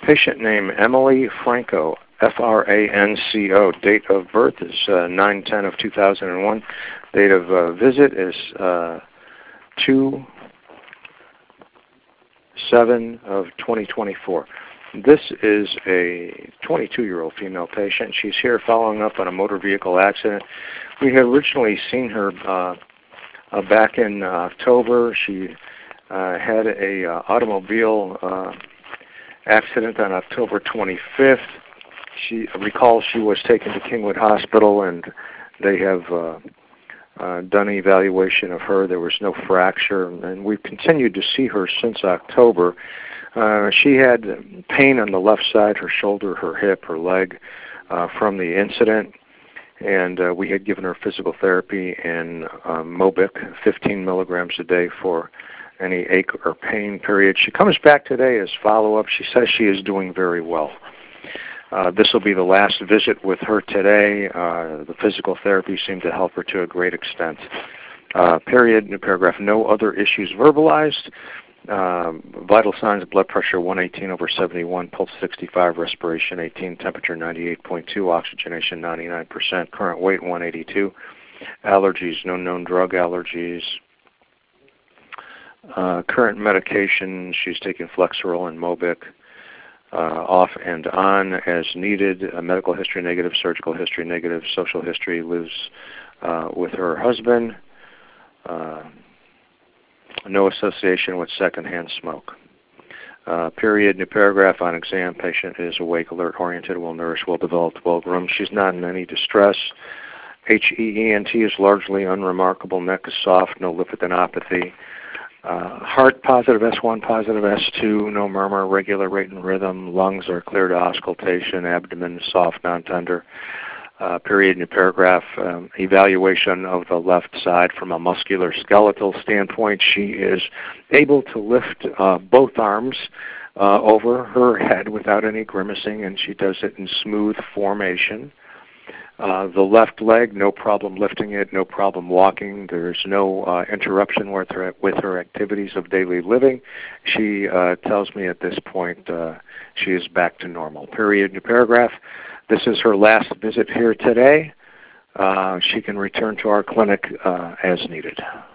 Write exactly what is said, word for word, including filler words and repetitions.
patient name Emily Franco, F R A N C O. Date of birth is uh, nine ten of two thousand one. Date of uh, visit is uh, two seven of twenty twenty-four. This is a twenty-two-year-old female patient. She's here following up on a motor vehicle accident. We had originally seen her uh, uh, back in uh, October. She uh, had a uh, automobile uh, accident on October twenty-fifth. She recalls she was taken to Kingwood Hospital, and they have uh, uh, done an evaluation of her. There was no fracture, and we've continued to see her since October. Uh, she had pain on the left side, her shoulder, her hip, her leg uh, from the incident, and uh, we had given her physical therapy and uh, Mobic, fifteen milligrams a day for any ache or pain period. She comes back today as follow-up. She says she is doing very well. Uh, this will be the last visit with her today. Uh, the physical therapy seemed to help her to a great extent. Uh, period, new paragraph, no other issues verbalized. Um, vital signs, blood pressure one eighteen over seventy-one, pulse sixty-five, respiration eighteen, temperature ninety-eight point two, oxygenation ninety-nine percent, current weight one eighty-two. Allergies, no known drug allergies. Uh, current medication, she's taking Flexeril and Mobic. Uh, off and on as needed, uh, medical history negative, surgical history negative, social history, lives uh, with her husband, uh, no association with secondhand smoke. Uh, period, new paragraph, on exam, patient is awake, alert, oriented, well nourished, well developed, well groomed. She's not in any distress. H E E N T is largely unremarkable, neck is soft, no lymphadenopathy. Uh, heart positive, S one positive, S two, no murmur, regular rate and rhythm. Lungs are clear to auscultation, abdomen soft, non-tender. Uh, period, new paragraph, um, evaluation of the left side from a muscular skeletal standpoint. She is able to lift uh, both arms uh, over her head without any grimacing, and she does it in smooth formation. Uh, the left leg, no problem lifting it, no problem walking. There's no uh, interruption with her, with her activities of daily living. She uh, tells me at this point uh, she is back to normal. Period, new paragraph. This is her last visit here today. Uh, she can return to our clinic uh, as needed.